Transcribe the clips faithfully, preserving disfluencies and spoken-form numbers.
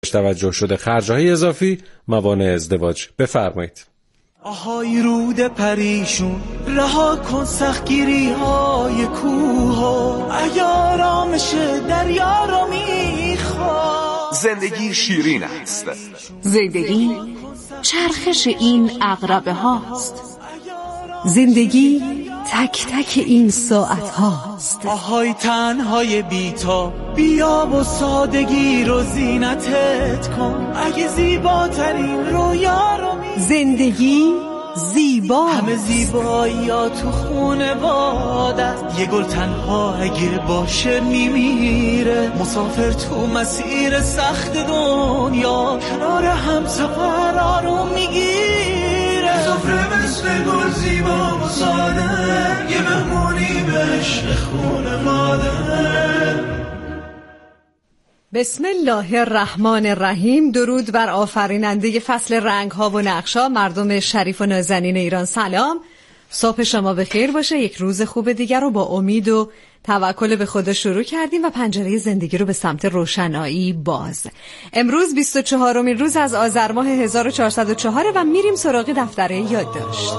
توجه شده خرج‌های اضافی موانع ازدواج. بفرمایید. آهای رود پریشون رها کن سختگیری های کوها، اگه آرامش دریا رو میخواد. زندگی شیرین است. زندگی چرخش این عقربه هاست. زندگی تک تک این ساعت هاست. آهای تنهای بیتا بیا و سادگی رو زینتت کن، اگه زیباترین رویا رو می زندگی زیبا، همه زیبایی ها تو خونه بادت، یه گل تنها اگه باشه میمیره، مسافر تو مسیر سخت دنیا کنار هم سفر رو میگیره، سفره مثل گل زیبا و ساده، یه مهمونی به عشق خونه مادر. بسم الله الرحمن الرحیم. درود بر آفریننده فصل رنگ ها و نقشا، مردم شریف و نازنین ایران. سلام، صبح شما بخیر باشه. یک روز خوب دیگر رو با امید و توکل به خدا شروع کردیم و پنجره زندگی رو به سمت روشنایی باز. امروز بیست و چهارمین روز از آذر ماه هزار و چهارصد و چهار و میریم سراغ دفتره یادداشت.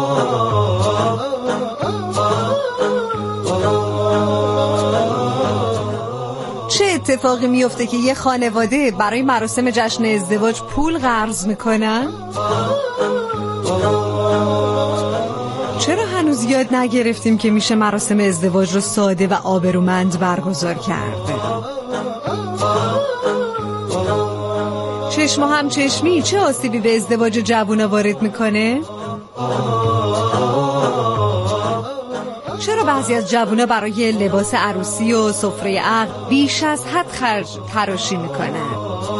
چه اتفاقی میفته که یه خانواده برای مراسم جشن ازدواج پول قرض میکنن؟ چرا هنوز یاد نگرفتیم که میشه مراسم ازدواج رو ساده و آبرومند برگزار کرد؟ چشم هم چشمی چه آسیبی به ازدواج جوونا وارد میکنه؟ چرا بعضی از جوونا برای لباس عروسی و سفره عقد بیش از حد خرج تراشی میکنن؟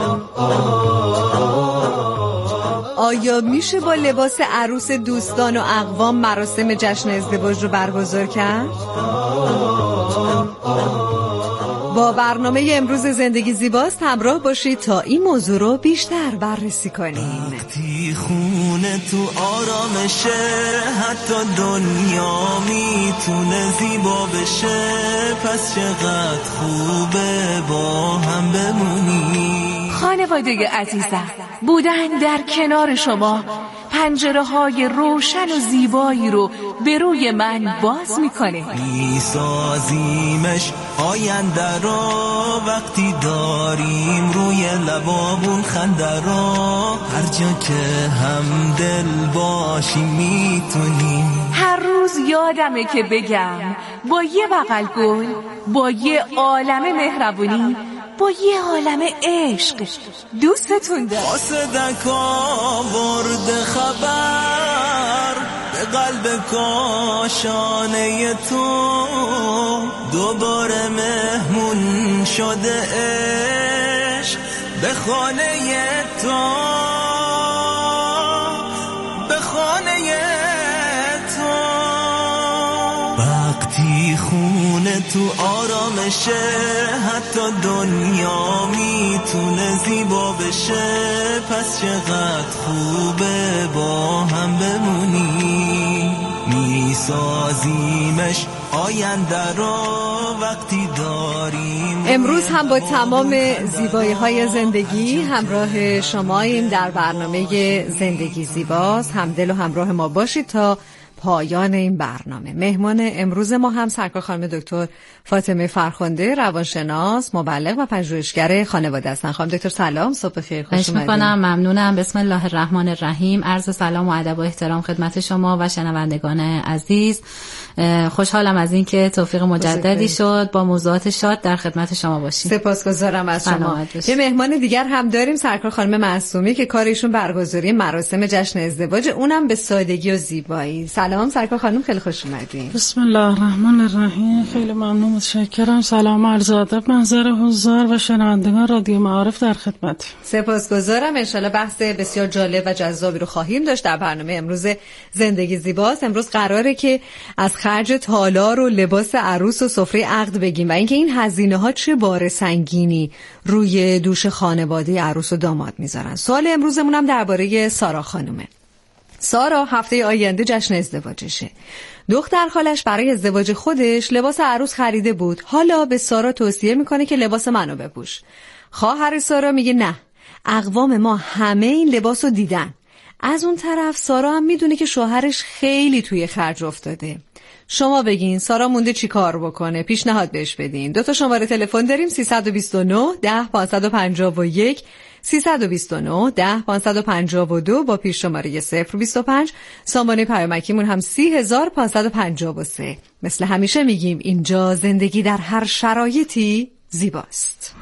آیا میشه با لباس عروس دوستان و اقوام مراسم جشن ازدواج رو برگزار کرد؟ با برنامه امروز زندگی زیباست همراه باشید تا این موضوع رو بیشتر بررسی کنیم. وقتی خونه تو آرامشه، حتی دنیا میتونه زیبا بشه، پس چقدر خوبه با هم بمونی. خانواده عزیزم، بودن در کنار شما پنجره های روشن و زیبایی رو به روی من باز میکنه. میسازیمش آینده رو، وقتی داریم روی لبامون خنده رو، هر جا که هم دل باشیم میتونیم. هر روز یادمه که بگم با یه بغل گل، با یه عالم مهربونی، با یه عالم عشق دوستتون دارم. قاصدک آورد خبر به قلب کاشانه تو، دوباره مهمون شده عشق به خانه تو، به خانه تو. وقتی خونه تو آرامشه، حتی دنیا میتونه زیبا بشه، پس چقدر خوبه با هم بمونی. میسازیمش آینده رو وقتی داریم. امروز هم با تمام زیبایی های زندگی همراه شماییم در برنامه زندگی زیباست. همدل و همراه ما باشید تا پایان این برنامه. مهمان امروز ما هم سرکار خانم دکتر فاطمه فرخنده، روانشناس، مبلغ و پژوهشگر خانواده هستن. خانم دکتر سلام، صبح بخیر، خوش اومدید. میکنم، ممنونم. بسم الله الرحمن الرحیم. عرض سلام و ادب و احترام خدمت شما و شنوندگان عزیز. خوشحالم از این که توفیق مجددی شد با موضوعات شاد در خدمت شما باشیم. سپاسگزارم از شما. یه مهمان دیگر هم داریم، سرکار خانم معصومی که کارشون برگزاری مراسم جشن ازدواج، اونم به سادگی و زیبایی. سلام سرکار خانم، خیلی خوش اومدین. بسم الله الرحمن الرحیم. خیلی ممنون، متشکرم. سلام عرض ادب محضر حضار و شنوندگان رادیو معارف در خدمت. سپاسگزارم. ان شاءالله بحث بسیار جالب و جذابی رو خواهیم داشت در برنامه امروز زندگی زیباست. امروز قراره که از خرج تالار و لباس عروس و سفره عقد بگیم و اینکه این هزینه ها چه بار سنگینی روی دوش خانواده عروس و داماد میذارن. سوال امروزمون هم درباره سارا خانومه. سارا هفته آینده جشن ازدواجشه. دختر خالش برای ازدواج خودش لباس عروس خریده بود. حالا به سارا توصیه میکنه که لباس منو بپوش. خواهر سارا میگه نه، اقوام ما همه این لباس رو دیدن. از اون طرف سارا هم میدونه که شوهرش خیلی توی خرج افتاده. شما بگین سارا مونده چی کار بکنه، پیشنهاد بهش بدین. دو تا شماره تلفن داریم، سیصد و بیست و نه ده پانصد و پنجاه و یک، سیصد و بیست و نه ده پانصد و پنجاه و دو با پیش شماره صفر بیست و پنج. سامانه پیامکیمون هم سی هزار پانصد و پنجاه و سه. مثل همیشه میگیم اینجا زندگی در هر شرایطی زیباست.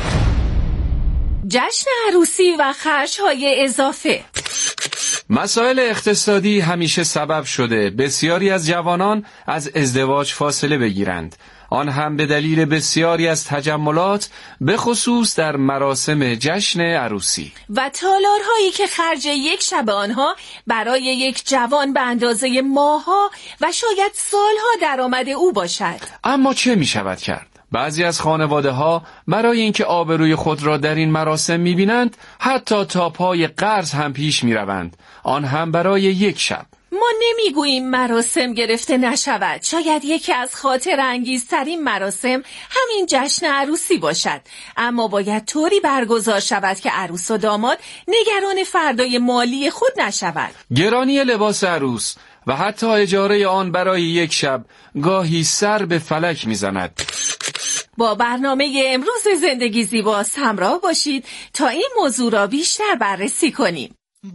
جشن عروسی و خرج‌های اضافه. مسائل اقتصادی همیشه سبب شده بسیاری از جوانان از ازدواج فاصله بگیرند، آن هم به دلیل بسیاری از تجملات، به خصوص در مراسم جشن عروسی و تالارهایی که خرج یک شب آنها برای یک جوان به اندازه ماها و شاید سالها درآمد او باشد. اما چه می شود کرد؟ بعضی از خانواده ها برای اینکه آبروی خود را در این مراسم می بینند حتی تا پای قرض هم پیش می روند، آن هم برای یک شب. ما نمیگوییم مراسم گرفته نشود. شاید یکی از خاطر انگیزترین مراسم همین جشن عروسی باشد، اما باید طوری برگزار شود که عروس و داماد نگران فردای مالی خود نشود. گرانی لباس عروس و حتی اجاره آن برای یک شب گاهی سر به فلک میزند. با برنامه امروز زندگی زیباست همراه باشید تا این موضوع را بیشتر بررسی کنیم.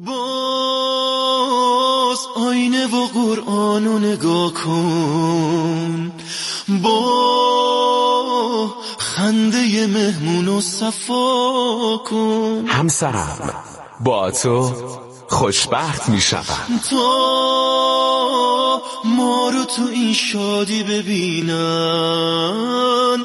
باز آینه و قرآنو نگاه کن، با خنده مهمونو صفا کن. همسرم با تو خوشبخت می شدم. تا ما رو تو این شادی ببینن،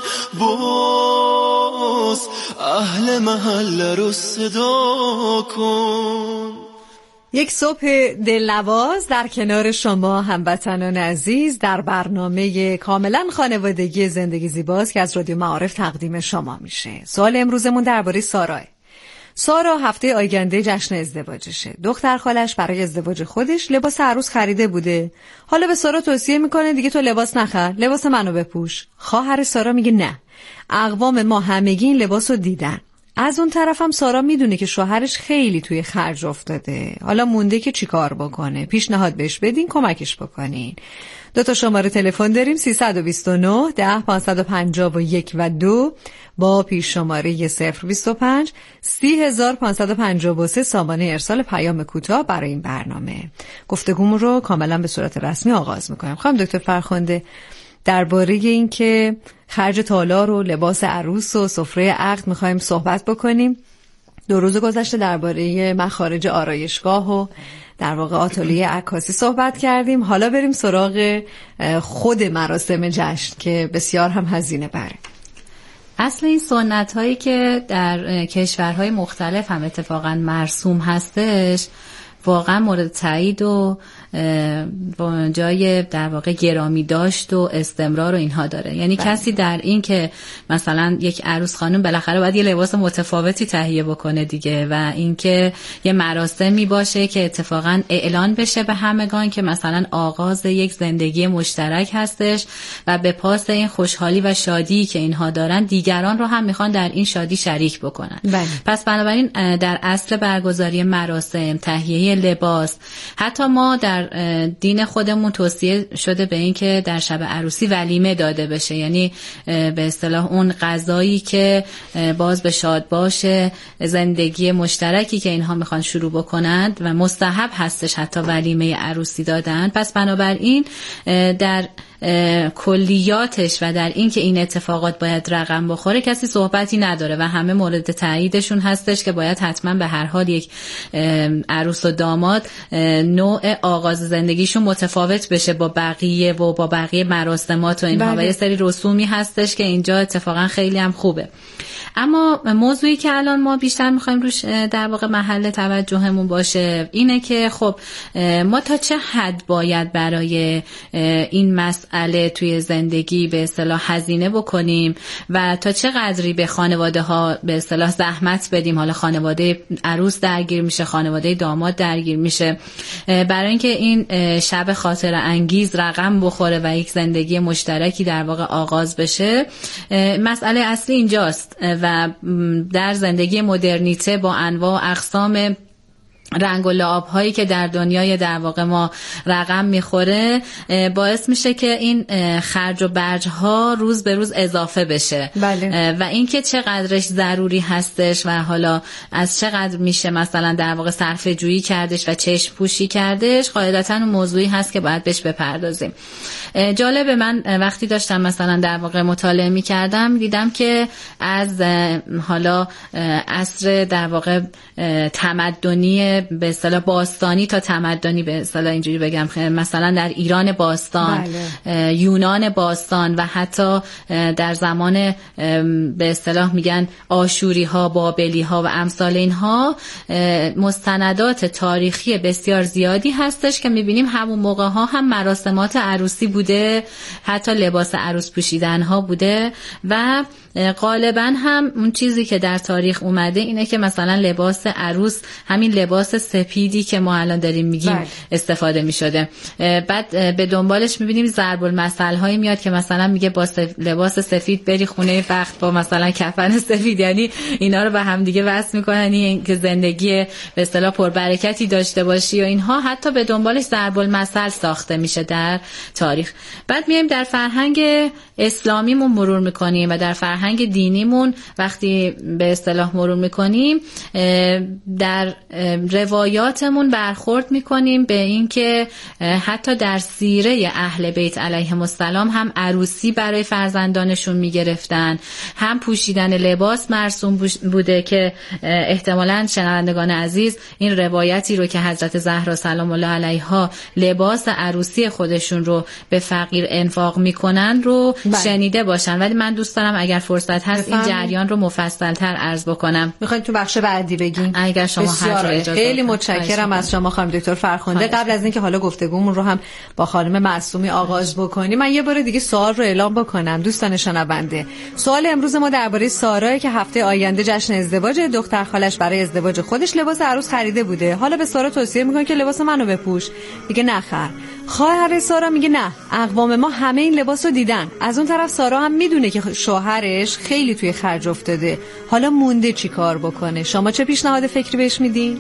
باز اهل محله رو صدا کن. یک صبح دلنواز در کنار شما هموطنان عزیز در برنامه کاملا خانوادگی زندگی زیباست که از رادیو معارف تقدیم شما میشه. سوال امروزمون درباره ساراه. سارا هفته آینده جشن ازدواجشه. دختر خالش برای ازدواج خودش لباس عروس خریده بوده. حالا به سارا توصیه میکنه دیگه تو لباس نخر، لباس منو بپوش. خواهر سارا میگه نه، اقوام ما همگی این لباس رو دیدن. از اون طرف هم سارا میدونه که شوهرش خیلی توی خرج افتاده. حالا مونده که چی کار بکنه. پیشنهاد بهش بدین، کمکش بکنین. دو تا شماره تلفن داریم، سیصد و بیست و نه ده پانصد و پنجاه و یک و دو با پیش شماره صفر بیست و پنج سی هزار پانصد و پنجاه و سه. سامانه ارسال پیام کوتاه برای این برنامه. گفتگومون رو کاملا به صورت رسمی آغاز میکنیم. خانم دکتر فرخنده، درباره این که خرج تالار و لباس عروس و سفره عقد میخوایم صحبت بکنیم. دو روز گذشته درباره مخارج آرایشگاه و در واقع آتلیه عکاسی صحبت کردیم. حالا بریم سراغ خود مراسم جشن که بسیار هم هزینه بره. اصل این سنت هایی که در کشورهای مختلف هم اتفاقا مرسوم هستش واقعا مورد تایید و جای در واقع گرامی داشت و استمرار و اینها داره. یعنی بله. کسی در این که مثلا یک عروس خانم بالاخره باید یه لباس متفاوتی تهیه بکنه دیگه، و اینکه یه مراسمی باشه که اتفاقا اعلان بشه به همگان که مثلا آغاز یک زندگی مشترک هستش و به پاس این خوشحالی و شادی که اینها دارن دیگران رو هم میخوان در این شادی شریک بکنن. بله. پس بنابراین در اصل برگزاری مراسم، تهیه لباس، حتی ما در دین خودمون توصیه شده به این که در شب عروسی ولیمه داده بشه، یعنی به اصطلاح اون غذایی که باز به شاد باشه زندگی مشترکی که اینها میخوان شروع بکنند و مستحب هستش حتی ولیمه عروسی دادن. پس بنابراین در کلیاتش و در این که این اتفاقات باید رقم بخوره کسی صحبتی نداره و همه مورد تاییدشون هستش که باید حتما به هر حال یک عروس و داماد نوع آغاز زندگیشون متفاوت بشه با بقیه و با بقیه مراسمات و اینها و یه سری رسومی هستش که اینجا اتفاقا خیلی هم خوبه. اما موضوعی که الان ما بیشتر میخوایم روش در واقع محل توجهمون باشه اینه که خب ما تا چه حد باید برای این مسئله توی زندگی به اصطلاح هزینه بکنیم و تا چه قدری به خانواده ها به اصطلاح زحمت بدیم. حالا خانواده عروس درگیر میشه، خانواده داماد درگیر میشه، برای اینکه این شب خاطره انگیز رقم بخوره و یک زندگی مشترکی در واقع آغاز بشه. مسئله اصلی اینجاست و در زندگی مدرنیته با انواع و اقسام رنگ و لعاب هایی که در دنیای در واقع ما رقم میخوره باعث میشه که این خرج و برج ها روز به روز اضافه بشه. بله. و این که چقدرش ضروری هستش و حالا از چقدر میشه مثلا در واقع صرفه جویی کردش و چشم پوشی کردش قاعدتاً اون موضوعی هست که باید بهش بپردازیم. جالبه من وقتی داشتم مثلا در واقع مطالعه میکردم دیدم که از حالا عصر در واقع تمدنی به اصطلاح باستانی تا تمدنی به اصطلاح اینجوری بگم مثلا در ایران باستان، بله. یونان باستان و حتی در زمان به اصطلاح میگن آشوری ها، بابلی ها و امثال اینها مستندات تاریخی بسیار زیادی هستش که میبینیم همون موقع ها هم مراسمات عروسی بوده، حتی لباس عروس پوشیدن ها بوده و غالبا هم اون چیزی که در تاریخ اومده اینه که مثلا لباس عروس همین لباس سپیدی که ما الان داریم میگیم بله. استفاده میشده. بعد به دنبالش میبینیم ضرب المثل هایی میاد که مثلا میگه با سف... لباس سفید بری خونه بخت با مثلا کفن سفید، یعنی اینا رو به هم دیگه وصل میکنن این که زندگی به اصطلاح پربرکتی داشته باشی و اینها، حتی به دنبالش ضرب المثل ساخته میشه در تاریخ. بعد میایم در فرهنگ اسلامیمون مرور میکنیم و در فرهنگ دینیمون وقتی به اصطلاح مرور میکنیم در روایاتمون برخورد میکنیم به این که حتی در سیره اهل بیت علیهم السلام هم عروسی برای فرزندانشون میگرفتن، هم پوشیدن لباس مرسوم بوده که احتمالاً شنوندگان عزیز این روایتی رو که حضرت زهرا سلام الله علیها لباس عروسی خودشون رو به فقیر انفاق میکنن رو بله. شنیده باشن، ولی من دوست دارم اگر فرصت هست بفهم. این جریان رو مفصل‌تر عرض بکنم. میخواید تو بخش بعدی بگین؟ اگر شما هر اجازه. خیلی متشکرم از شما خانم دکتر فرخنده. قبل از اینکه حالا گفتگومون رو هم با خانم معصومی آغاز بکنیم من یه بار دیگه سوال رو اعلام بکنم دوستان شنونده. سوال امروز ما درباره سارایی که هفته آینده جشن ازدواج دختر خالش برای ازدواج خودش لباس عروس خریده بوده. حالا به سارا توصیه میکنه که لباس منو بپوش، میگه نخر. خواهر سارا میگه نه، اقوام ما همه این لباس رو دیدن. از اون طرف سارا هم میدونه که شوهرش خیلی توی خرج افتاده، حالا مونده چی کار بکنه. شما چه پیشنهاد فکری بهش میدین؟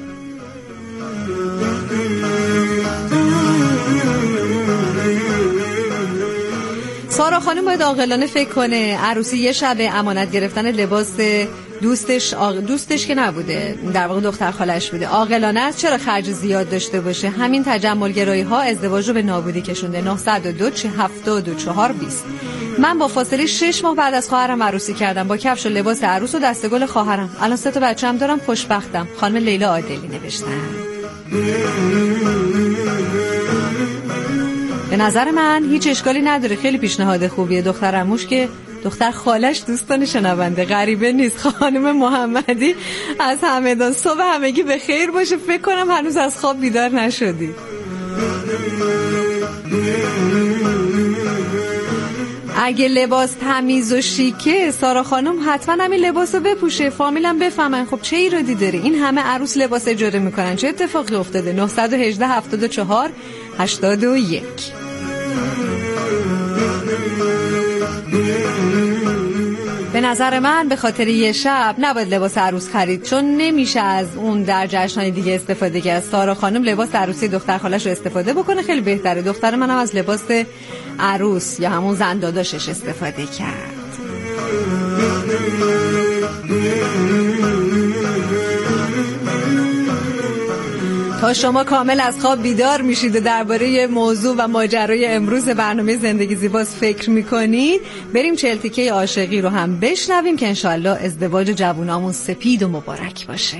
سارا خانم باید عاقلانه فکر کنه. عروسی یه شبه، امانت گرفتن لباس دوستش آق... دوستش که نبوده، در واقع دختر خالش بوده. عاقلانه است چرا خرج زیاد داشته باشه. همین تجمل گرایی ها ازدواج رو به نابودی کشونده. نه صد و دو هفتاد و چهار بیست. من با فاصله شش ماه بعد از خواهرم عروسی کردم با کفش و لباس عروس و دستگل خواهرم. الان سه تا بچه‌ام دارم، خوشبختم. خانم لیلا عادلی نوشتن. به نظر من هیچ اشکالی نداره، خیلی پیشنهاد خوبیه. دختر عموش که دختر خالش دوستان شنونده غریبه نیست. خانم محمدی از همدان، صبح همگی به خیر باشه. فکر کنم هنوز از خواب بیدار نشدی. اگه لباس تمیز و شیکه سارا خانم حتما همین لباسو بپوشه، فامیلم بفهمن. خب چه ایرادی داره؟ این همه عروس لباس اجاره میکنن، چه اتفاقی افتاده؟ نه یک هشت هفتاد و چهار هشتاد و یک. به نظر من به خاطر یه شب نباید لباس عروس خرید، چون نمیشه از اون در جشن‌های دیگه استفاده کرد. سارا خانم لباس عروسی دختر خالش رو استفاده بکنه، خیلی بهتره. دختر منم از لباس عروس یا همون زن داداشش استفاده کرد. تا شما کامل از خواب بیدار میشید و درباره موضوع و ماجرای امروز برنامه زندگی زیباست فکر میکنید، بریم چهل تیکه عاشقی رو هم بشنویم که انشالله ازدواج جوونامون سپید و مبارک باشه.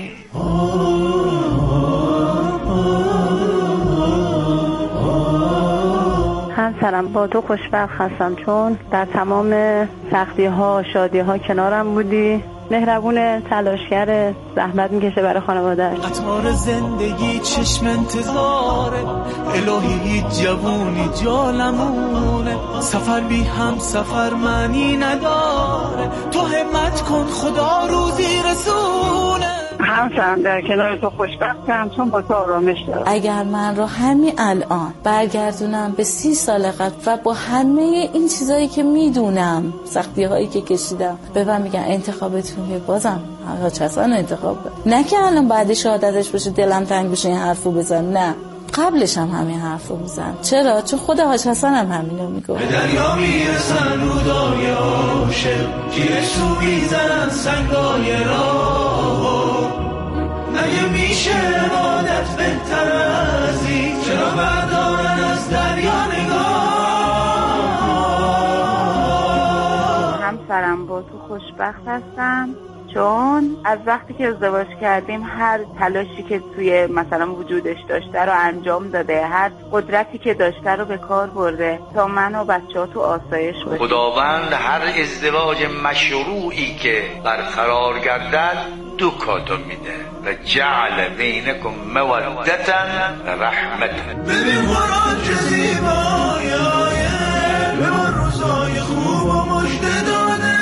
همسرم با تو خوشبخت هستم، چون در تمام سختی ها شادی ها کنارم بودی. مهربون، تلاشگر، زحمت میکشه برای خانواده‌اش. قطار زندگی چشم انتظاره، الهی جوونی جالمونه. سفر بی هم سفر معنی نداره، تو همت کن خدا روزی رسونه. همسرم در کنار تو خوشبختم چون با تو آرامش دارم. اگر من رو همین الان برگردونم به سی سال قبل و با همه این چیزایی که میدونم، سختی هایی که کشیدم، به من میگن انتخابتون که بازم حاج حسن انتخاب کن، نه که الان بعد شهادتش بشه دلم تنگ بشه این حرفو بزن، نه قبلش هم همین حرفو میزن. چرا؟ چون خود حاج حسن هم همینو میگه. به دریا میرسن رودای عاشق، گیرشو میزنن سنگای راه. مگه میشه عادت بهتر از این؟ چرا بردارن از دریا نگاه؟ همسرم با تو خوشبخت هستم چون از وقتی که ازدواج کردیم هر تلاشی که توی مثلا وجودش داشته رو انجام داده، هر قدرتی که داشته رو به کار برده تا من و بچه‌ها تو آسایش باشیم. خداوند هر ازدواج مشروعی که برقرار گردد دو کادو میده و جعل بینکم مودتا و رحمتا. ببین قرآن چه زیبایی به ما روزای خوب و مژده داده.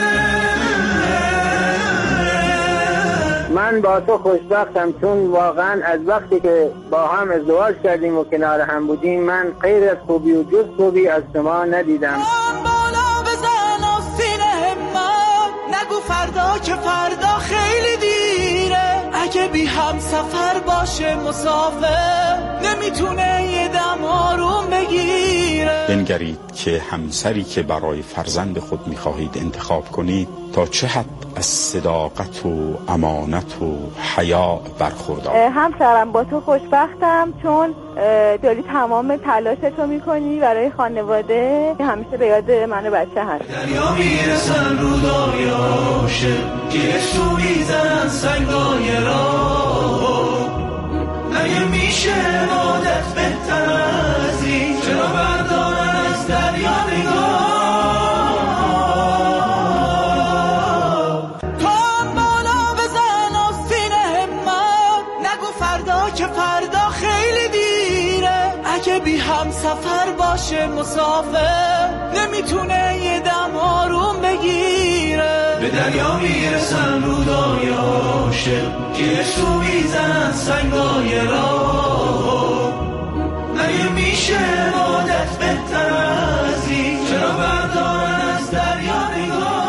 من با تو خوشبختم چون واقعا از وقتی که با هم ازدواج کردیم و کنار هم بودیم من غیر از خوبی و جز خوبی از شما ندیدم. بالا بزن آستین همت، نگو فردا که فردا خیلی دیره. اگه بی هم سفر باشه مسافر، نمیتونه یه دم آروم بگیره. بنگرید که همسری که برای فرزند خود میخواهید انتخاب کنید تا چه حد از صداقت و امانت و حیا برخوردار. همسرم با تو خوشبختم چون داری تمام تلاشتو میکنی برای خانواده، همیشه به یاد من و بچه هست. دریا میرسن رودای عاشق، گیرشو میزنن سنگای راه. مگه میشه عادت بهتر از این؟ چرا بردارن از دریا نگاه؟ بی هم سفر باشه مسافر، نمیتونه یه دم آروم بگیره. به دریا میرسن رودای عاشق، گیرشو میزنن سنگای راه. مگه میشه عادت بهتر از این؟ چرا بردارن از دریا نگاه؟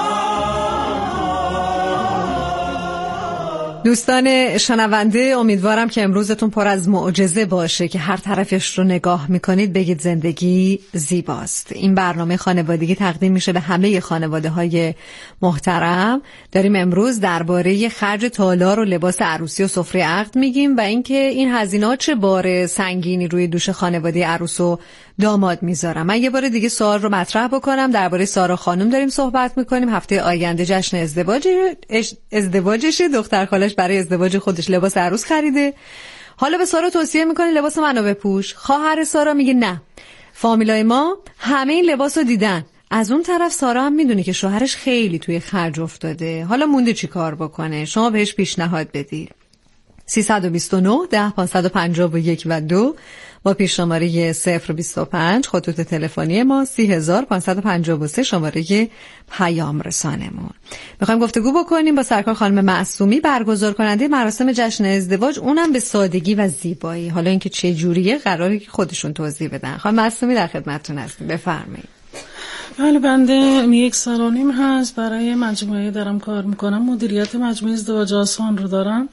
دوستان شنونده، امیدوارم که امروزتون پر از معجزه باشه که هر طرفش رو نگاه میکنید بگید زندگی زیباست. این برنامه خانوادگی تقدیم میشه به همه خانواده های محترم. داریم امروز درباره خرج تالار و لباس عروسی و سفره عقد میگیم و اینکه این هزینه‌ها چه بار سنگینی روی دوش خانواده عروس و داماد میذارم. من یه بار دیگه سوال رو مطرح بکنم. درباره سارا خانم داریم صحبت میکنیم. هفته آینده جشن ازدواج ازدواجشه. دختر خالش برای ازدواج خودش لباس عروس خریده. حالا به سارا توصیه میکنه لباس منو بپوش. خواهر سارا میگه نه، فامیلای ما همه این لباس رو دیدن. از اون طرف سارا هم میدونه که شوهرش خیلی توی خرج افتاده. حالا مونده چی کار بکنه؟ شما بهش پیشنهاد بدید. سیصد و بیست و نه ده پانصد و پنجاه و یک و دو با پیش شماره صفر بیست و پنج، خطوط تلفنی ما سی هزار پانصد و پنجاه و سه شماره پیام رسانمون. میخوایم گفتگو بکنیم با سرکار خانم معصومی، برگزار کننده مراسم جشن ازدواج، اونم به سادگی و زیبایی. حالا اینکه چه جوریه قراره که خودشون توضیح بدن. خانم معصومی در خدمتتون هستیم، بفرمایید. بله، بنده یک سال و نیم هست برای مجموعه دارم کار میکنم. مدیریت مجموعه ازدواج آسان رو دارم.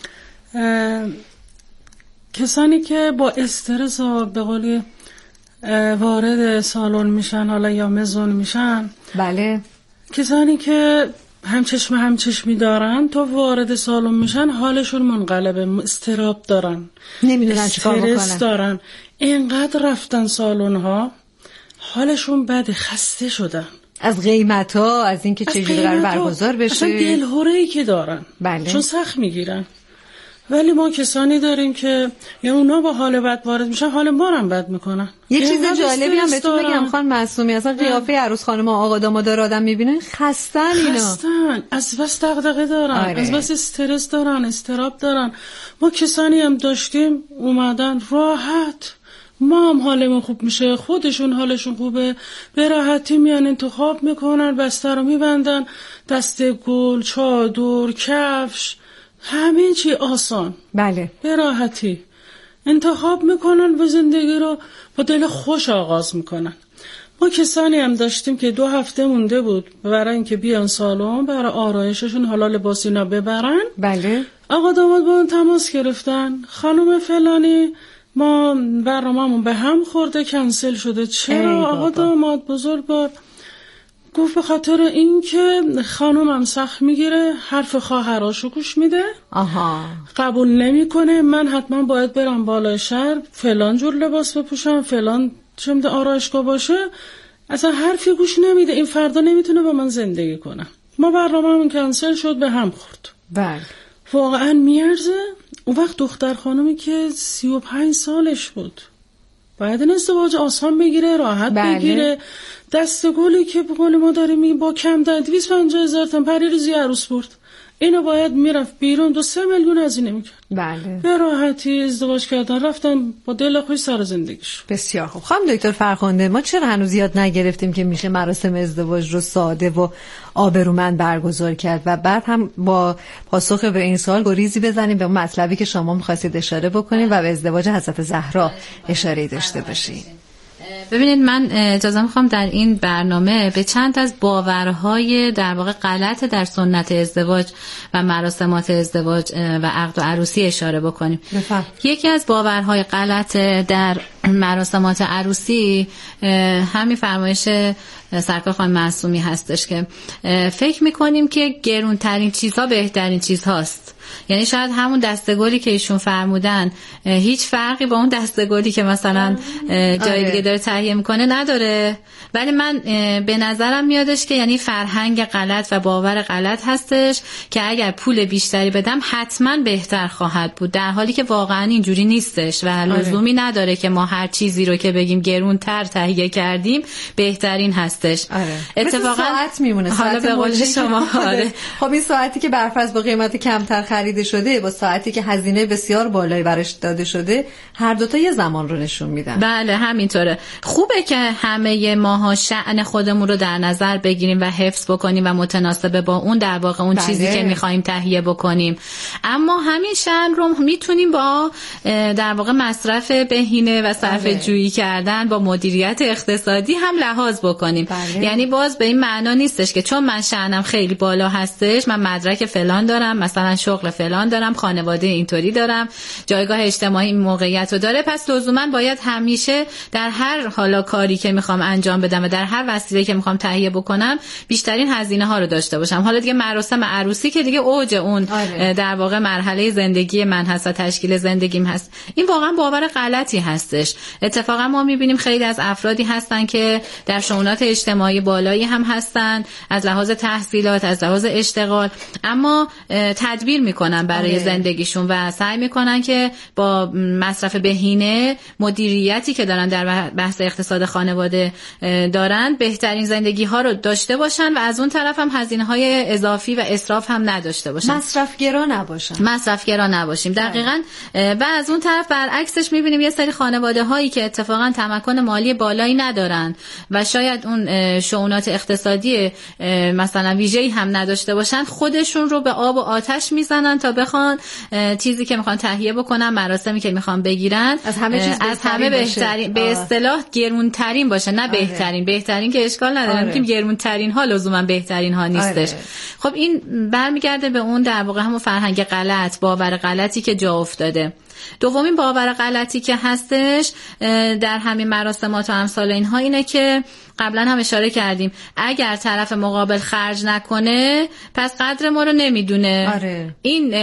کسانی که با استرس و به قولی وارد سالن میشن حالا یا مزون میشن، بله، کسانی که همچشم همچشمی دارن تا وارد سالن میشن حالشون منقلبه، استراب دارن، نمیدونن چیکار بکنن، استرس دارن. اینقدر رفتن سالن ها حالشون بده، خسته شدن از قیمت ها، از اینکه چجوری قرار برگزار بشه، اصلا دلهوره‌ای که دارن. بله. چون سخت میگیرن. ولی ما کسانی داریم که یا اونا با حال بد وارد میشن حال ما رو هم بد میکنن. یه چیز جالبی هم بهتون بگم خانم معصومی، اصلا قیافه عروس خانم و آقا داماد رو آدم میبینن خستن، اینا خستن، از بس دغدغه دارن، آره. از بس استرس دارن، استراب دارن. ما کسانی هم داشتیم اومدن راحت، ما هم حالمون خوب میشه، خودشون حالشون خوبه، به راحتی میان انتخاب میکنن، بستر رو میبندن، دسته گل، چادر، کفش، همه چی آسان، بله، به راحتی انتخاب میکنن و زندگی رو با دل خوش آغاز میکنن. ما کسانی هم داشتیم که دو هفته مونده بود برای اینکه بیان سالن برای آرایششون، حالا لباس اینا ببرن. بله. آقا داماد با اون تماس گرفتن، خانم فلانی ما برنامه‌مون به هم خورده، کنسل شده. چرا آقا داماد بزرگوار؟ گفت به خاطر اینکه خانومم سخت میگیره، حرف خواهراشو گوش میده، آها، قبول نمیکنه، من حتما باید برم بالای شهر فلان جور لباس بپوشم، فلان چه میده آرایشگاه باشه، اصلا حرفی گوش نمیده، این فردا نمیتونه با من زندگی کنه. ما برنامه‌مون کنسل شد، به هم خورد. بله. واقعا میارزه؟ اون وقت دختر خانومی که سی و پنج سالش بود باید این ازدواج آسان بگیره، راحت بله. بگیره. دست گلی که به قول ما داریم میگیم با کم در دویست و پنجاه هزار تومان پریروزی عروس برد، اینو باید میرفت بیرون دو سه میلیون هزینه میکرد. بله. به راحتی ازدواج کردن، رفتن با دل خوش سر زندگیش. بسیار خوب. خانم دکتر فرخنده، ما چرا هنوز یاد نگرفتیم که میشه مراسم ازدواج رو ساده و آبرومند برگزار کرد و بعد هم با پاسخ به این سوال گریزی بزنیم به اون مطلبی که شما می‌خواستید اشاره بکنید و به ازدواج حضرت زهرا اشاره داشته باشید؟ ببینید، من اجازه میخوام در این برنامه به چند از باورهای در واقع غلط در سنت ازدواج و مراسمات ازدواج و عقد و عروسی اشاره بکنیم. بفهم. یکی از باورهای غلط در مراسمات عروسی همین فرمایش سرکار خانم معصومی هستش که فکر میکنیم که گرونترین چیزها بهترین چیزهاست. یعنی شاید همون دستگلی که ایشون فرمودن هیچ فرقی با اون دستگلی که مثلا جای دیگه داره تهیه میکنه نداره، ولی من به نظرم میادش که یعنی فرهنگ غلط و باور غلط هستش که اگر پول بیشتری بدم حتما بهتر خواهد بود، در حالی که واقعا اینجوری نیستش و لزومی نداره که ما هر چیزی رو که بگیم گرونتر تهیه کردیم بهترین هستش. اتفاقا ساعت میمونه، حالا به قول شما. خب این ساعتی که برفرض با قیمت کمتر خریده شده با ساعتی که هزینه بسیار بالایی براش داده شده، هر دوتا یه زمان رو نشون میدن. بله همینطوره. خوبه که همه ماها شأن خودمون رو در نظر بگیریم و حفظ بکنیم و متناسب با اون در واقع اون بله. چیزی که میخوایم تهیه بکنیم، اما همین شأن رو میتونیم با در واقع مصرف بهینه و صرفه جویی کردن با مدیریت اقتصادی هم لحاظ بکنیم. بله. یعنی باز به این معنا نیستش که چون من شأنم خیلی بالا هستش، من مدرک فلان دارم، مثلا شغل فلان دارم، خانواده اینطوری دارم، جایگاه اجتماعی موقعیت رو داره، پس لزوما باید همیشه در هر حالا کاری که میخوام انجام بدم و در هر وسیله که میخوام تهیه بکنم بیشترین هزینه ها رو داشته باشم. حالا دیگه مراسم عروسی که دیگه اوج اون آره. در واقع مرحله زندگی من هست و تشکیل زندگیم هست. این واقعا باور غلطی هستش. اتفاقا ما میبینیم خیلی از افرادی هستن که در شؤونات اجتماعی بالایی هم هستن، از لحاظ تحصیلات، از لحاظ اشتغال، اما تدبیر میکنن برای آره. زندگیشون و سعی میکنن که با مصرف بهینه، مدیریتی که دارن در بحث اقتصاد خانواده دارن، بهترین زندگی ها رو داشته باشن و از اون طرف هم هزینه های اضافی و اسراف هم نداشته باشن، مصرفگرا نباشن مصرفگرا نباشیم. دقیقاً. و از اون طرف برعکسش میبینیم یه سری خانواده هایی که اتفاقاً تمکن مالی بالایی ندارن و شاید اون شؤونات اقتصادی مثلا ویژه‌ای هم نداشته باشن، خودشون رو به آب و آتش میزنن تا بخوان چیزی که میخوان تهیه بکنن، مراسمی که میخوان بگیرن از همه چیز از همه بهترین، به اصطلاح گرونترین باشه، نه آره. بهترین. بهترین که اشکال نداره، آره. میگیم گرونترین ها لزوما بهترین ها نیستش. آره. خب این برمیگرده به اون در واقع همون فرهنگ غلط، باور غلطی که جا افتاده. دومین باور غلطی که هستش در همین مراسمات و امثال اینها اینه که قبلا هم اشاره کردیم، اگر طرف مقابل خرج نکنه پس قدر ما رو نمیدونه. آره. این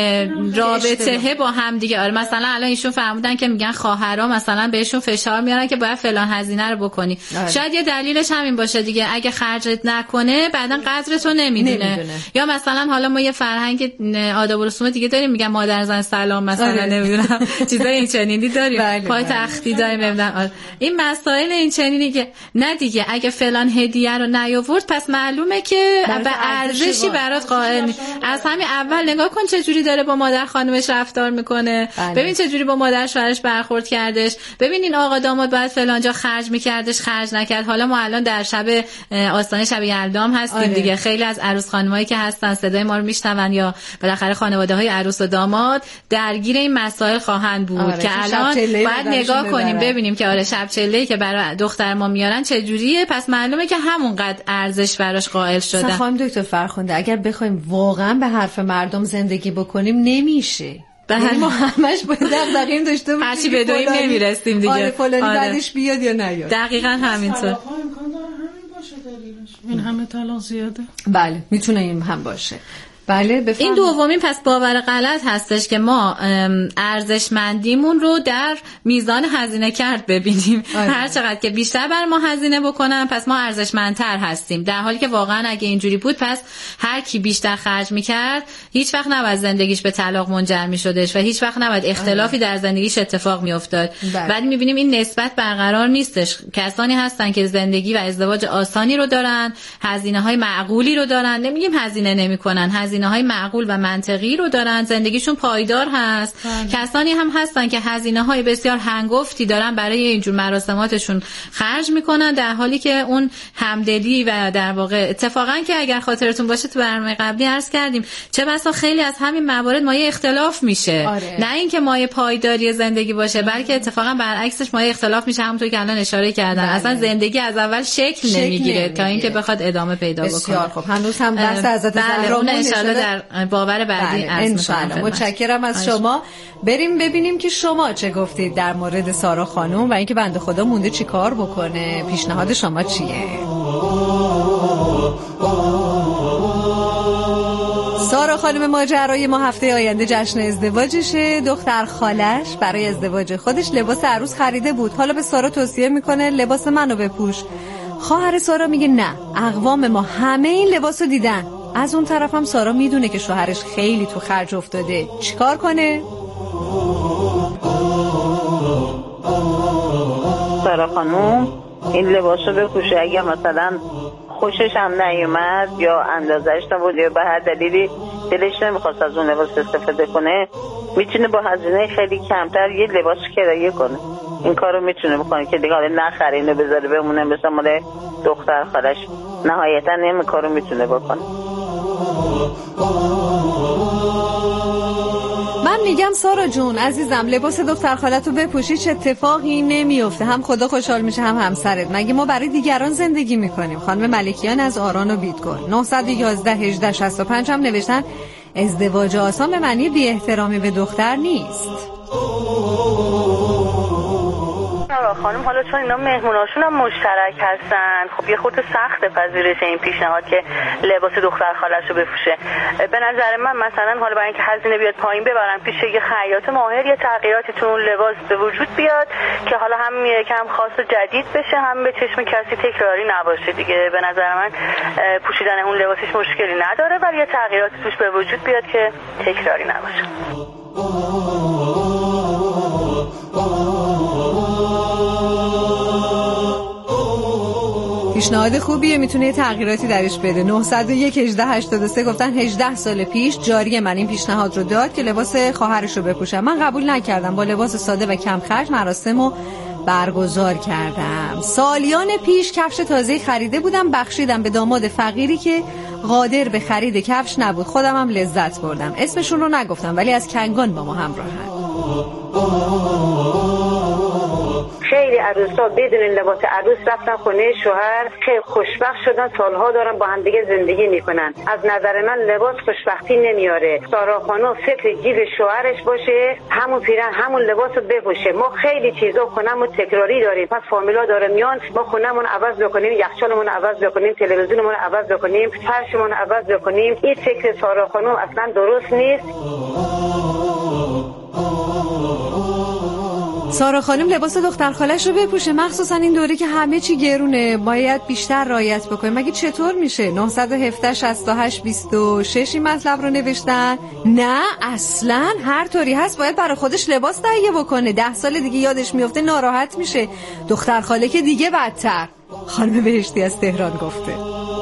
رابطه با هم دیگه. آره مثلا الان ایشون فرمودن که میگن خواهرها مثلا بهشون فشار میارن که باید فلان هزینه رو بکنی. آره. شاید یه دلیلش همین باشه دیگه، اگه خرجت نکنه بعدن قدرتو نمیدونه. نمیدونه. یا مثلا حالا ما یه فرهنگ آداب و رسوم دیگه داریم، میگن مادر زن سلام مثلا. آره. نمیدونم چیزای این چنینی داریم، پای تختی داریم نمیدونم. این مسائل این چنینی که نه دیگه اگه فلان هدیه رو نیاورد پس معلومه که به ارزشی برات قائل نیست. از همین اول نگاه کن چه جوری داره با مادر خانومش رفتار میکنه. بله. ببین چه جوری با مادر شوهرش برخورد کردش. ببین این آقا داماد باید فلان جا خرج میکردش خرج نکرد. حالا ما الان در شب آستانه شب یلدام هستیم. آره. دیگه خیلی از عروس خانمایی که هستن صدای ما رو میشنون یا بالاخره خانواده‌های عروس و داماد درگیر این مسائل خواهند بود. آره. که الان باید نگاه کنیم ببینیم که آره شب چله‌ای که برای دختر ما میارن چه جوریه، پس معلومه که همونقدر ارزش براش قائل شدن. خانم دکتر فرخنده اگر بخوایم واقعا به حرف مردم زندگی بکنیم نمیشه. یعنی ما همش باید دقیقاً داشته باشیم هرچی بدویم نمیرسیم دیگه. آره فلانی آره. بعدش بیاد یا نیاد. دقیقاً همینطور. این همه طلاق زیاده. بله میتونه این هم باشه. بله بفرمایید. این دومین پس باور غلط هستش که ما ارزشمندیمون رو در میزان هزینه کرد ببینیم. آره. هر چقدر که بیشتر بر ما هزینه بکنن پس ما ارزشمندتر هستیم، در حالی که واقعا اگه اینجوری بود پس هر کی بیشتر خرج میکرد هیچ وقت نباید زندگیش به طلاق منجر میشدش و هیچ وقت نباید اختلافی آره. در زندگیش اتفاق میافتاد. بعد میبینیم این نسبت برقرار نیستش. کسانی هستن که زندگی و ازدواج آسانی رو دارن، هزینه‌های معقولی رو دارن، نمیگیم هزینه نمیکنن، هزینه‌های معقول و منطقی رو دارن، زندگیشون پایدار هست. بله. کسانی هم هستن که هزینه‌های بسیار هنگفتی دارن برای اینجور مراسماتشون خرج میکنن، در حالی که اون همدلی و در واقع اتفاقا که اگر خاطرتون باشه تو برنامه قبلی عرض کردیم چه بسا خیلی از همین موارد مایه اختلاف میشه. آره. نه اینکه مایه پایداری زندگی باشه بلکه اتفاقا برعکسش مایه اختلاف میشه، همونطور که الان اشاره کردن. بله. اصلا زندگی از اول شکل, شکل نمیگیره تا اینکه بخواد ادامه پیدا بکنه. بسیار خب هنوز هم درس حضرت زهرا در باور بعدی عرض می‌کنم. متشکرم از شما. بریم ببینیم که شما چه گفتید در مورد سارا خانم و اینکه بنده خدا مونده چی کار بکنه. پیشنهاد شما چیه؟ سارا خانم ماجرای ما هفته آینده جشن ازدواجشه. دختر خالش برای ازدواج خودش لباس عروس خریده بود، حالا به سارا توصیه میکنه لباس منو بپوش. خواهر سارا میگه نه، اقوام ما همه این لباسو دیدن. از اون طرف هم سارا میدونه که شوهرش خیلی تو خرج افتاده، چیکار کنه؟ سارا خانم این لباسو بپوشه، اگه مثلا خوشش هم نیومد یا اندازش نبود یا به هر دلیلی دلش نمیخواست از اون لباس استفاده کنه، میتونه با هزینه خیلی کمتر یه لباس کرایه کنه. این کارو میتونه بکنه که دیگه حالا نخره اینو بذاره بمونه مثل مال دختر خالش. نهایتا این کارو میتونه بکنه. من میگم سارا جون عزیزم لباس دختر خالتو بپوشی، چه اتفاقی نمیفته، هم خدا خوشحال میشه هم همسرت. مگه ما برای دیگران زندگی میکنیم؟ خانم ملکیان از آران و بیتکن نه یک یک هجده شصت و پنج هم نوشتن ازدواج آسان به معنی بی احترامی به دختر نیست. خانم حالا چون اینا مهموناشون هم مشترک هستن خب یه خورده سخت پذیرش این پیشنهاد که لباس دختر خالش رو بپوشه. به نظر من مثلا حالا برای اینکه هزینه بیاد پایین ببرن پیش یه خیاط ماهر یه تغییراتی تو اون لباس به وجود بیاد که حالا هم یکم خاص و جدید بشه هم به چشم کسی تکراری نباشه دیگه. به نظر من پوشیدن اون لباسش مشکلی نداره ولی یه تغییراتی توش به وجود بیاد که تکراری نباشه. پیشنهاد خوبیه، میتونه تغییراتی درش بده. نه صفر یک هجده هشتاد و سه گفتن هجده سال پیش جاری من این پیشنهاد رو داد که لباس خواهرش رو بپوشم. من قبول نکردم، با لباس ساده و کم خرج مراسمو برگزار کردم. سالیان پیش کفش تازه خریده بودم، بخشیدم به داماد فقیری که قادر به خرید کفش نبود. خودم هم لذت بردم. اسمشون رو نگفتم ولی از کنگان با ما همراهن. خیلی عروسا بدون لباس عروس رفتن خونه شوهر، خیلی خوشبخت شدن، سالها دارن با هم دیگه زندگی میکنن. از نظر من لباس خوشبختی نمیاره. سارا خانم فکر جیب شوهرش باشه، همون پیرن همون لباس رو بپوشه. ما خیلی چیزا خونمون تکراری داریم، پس فامیلا داره میان ما خونمون عوض بکنیم، یخچالمون عوض بکنیم، تلویزیونمون عوض بکنیم، فرشمون عوض بکنیم. این فکر سارا خانم اصلا درست نیست. سارا خانم لباس دختر خالش رو بپوشه، مخصوصا این دوره که همه چی گرونه، باید بیشتر رعایت بکنه. مگه چطور میشه؟ نه یک هفت شصت و هشت بیست و شش این مطلب رو نوشتن. نه اصلا هر طوری هست باید برای خودش لباس تهیه بکنه. ده سال دیگه یادش میفته ناراحت میشه. دختر خاله که دیگه بدتر. خانم بهشتی از تهران گفته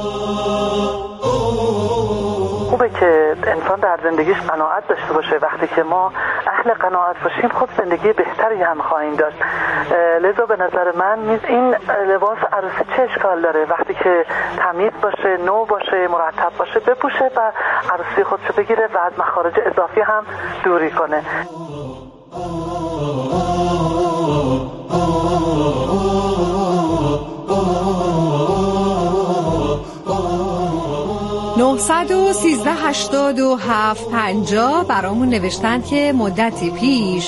خوبه که انسان در زندگیش قناعت داشته باشه. وقتی که ما اهل قناعت باشیم خب زندگی بهتری هم خواهیم داشت. لذا به نظر من این لباس عروسی چه اشکال داره؟ وقتی که تمیز باشه، نو باشه، مرتب باشه بپوشه و عروسی خودشو بگیره و از مخارج اضافی هم دوری کنه. نه یک سه هشتاد و هفت پنجاه برامون نوشتن که مدتی پیش